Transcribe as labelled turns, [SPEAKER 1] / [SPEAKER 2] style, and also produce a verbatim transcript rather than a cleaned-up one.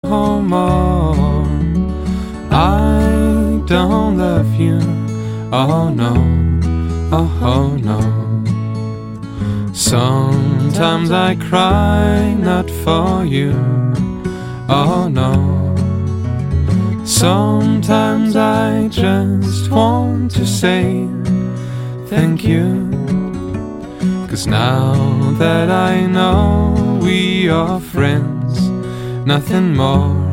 [SPEAKER 1] more. I don't love you, oh no, oh no. Sometimes I cry not for you, oh no. Sometimes I just want to say thank you, 'cause now that I know we are friends, nothing more